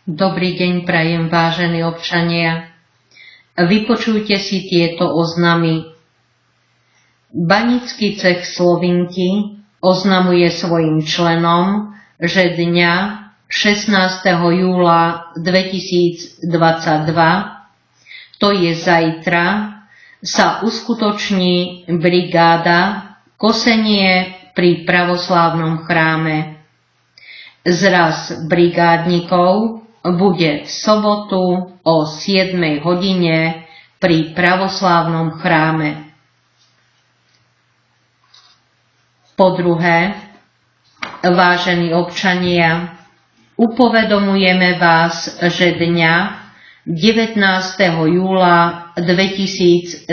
Dobrý deň prajem, vážení občania. Vypočujte si tieto oznamy. Banický cech Slovinky oznamuje svojim členom, že dňa 16. júla 2022, to je zajtra, sa uskutoční brigáda kosenie pri pravoslávnom chráme. Zraz brigádnikov bude v sobotu o 7 hodine pri pravoslávnom chráme. Po druhé, vážení občania, upovedomujeme vás, že dňa 19. júla 2022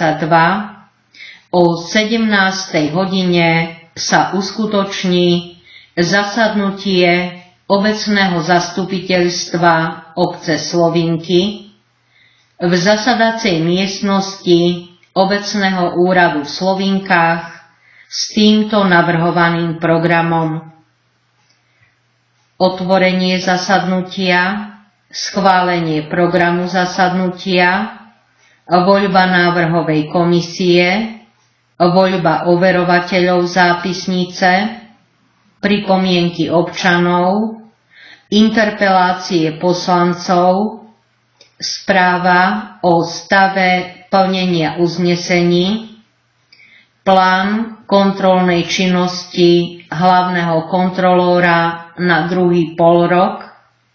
o 17. hodine sa uskutoční zasadnutie obecného zastupiteľstva obce Slovinky v zasadacej miestnosti obecného úradu v Slovinkách s týmto navrhovaným programom: otvorenie zasadnutia, schválenie programu zasadnutia, voľba návrhovej komisie, voľba overovateľov zápisnice, pripomienky občanov, interpelácie poslancov, správa o stave plnenia uznesení, plán kontrolnej činnosti hlavného kontrolóra na druhý polrok,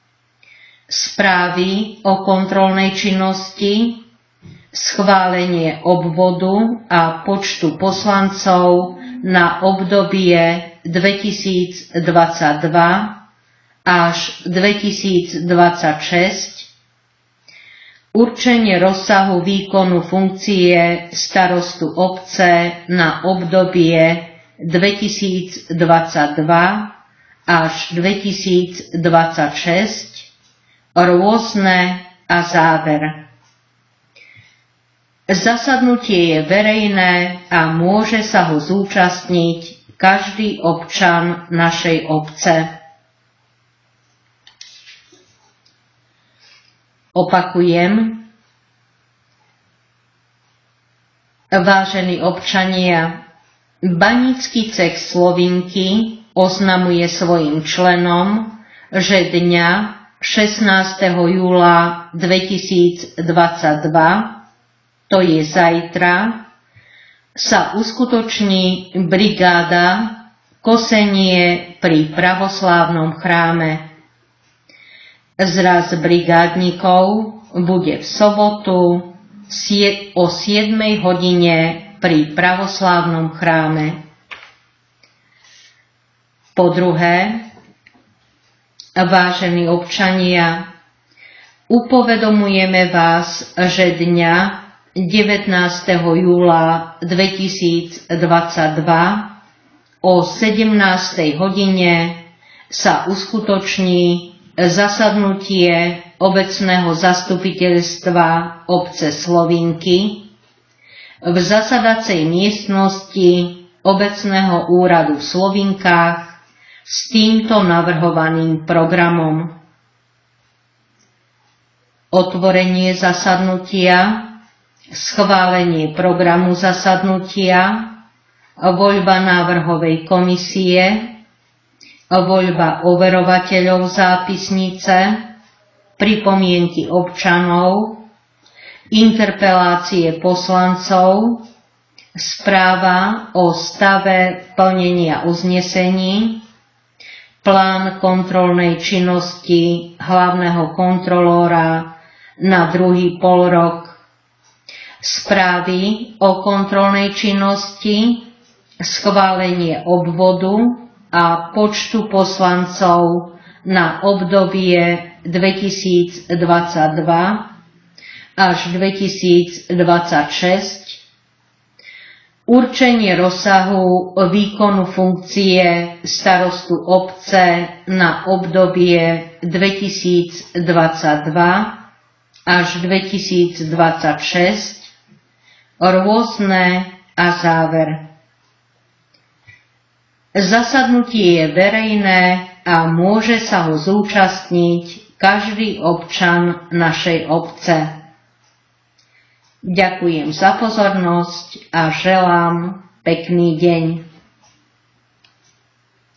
správy o kontrolnej činnosti, schválenie obvodu a počtu poslancov na obdobie 2022 až 2026, určenie rozsahu výkonu funkcie starostu obce na obdobie 2022 až 2026, rôzne a záver. Zasadnutie je verejné a môže sa ho zúčastniť každý občan našej obce. Opakujem, vážení občania, Banický cech Slovinky oznamuje svojim členom, že dňa 16. júla 2022, to je zajtra, sa uskutoční brigáda kosenie pri pravoslávnom chráme. Zraz brigádnikov bude v sobotu o 7 hodine pri pravoslávnom chráme. Po druhé, vážení občania, upovedomujeme vás, že dňa 19. júla 2022 o 17. hodine sa uskutoční zasadnutie obecného zastupiteľstva obce Slovinky v zasadacej miestnosti obecného úradu v Slovinkách s týmto navrhovaným programom: otvorenie zasadnutia, schválenie programu zasadnutia, voľba návrhovej komisie, voľba overovateľov zápisnice, pripomienky občanov, interpelácie poslancov, správa o stave plnenia uznesení, plán kontrolnej činnosti hlavného kontrolóra na druhý polrok, správy o kontrolnej činnosti, schválenie obvodu a počtu poslancov na obdobie 2022 až 2026, určenie rozsahu výkonu funkcie starostu obce na obdobie 2022 až 2026, rôzne a záver. Zasadnutie je verejné a môže sa ho zúčastniť každý občan našej obce. Ďakujem za pozornosť a želám pekný deň.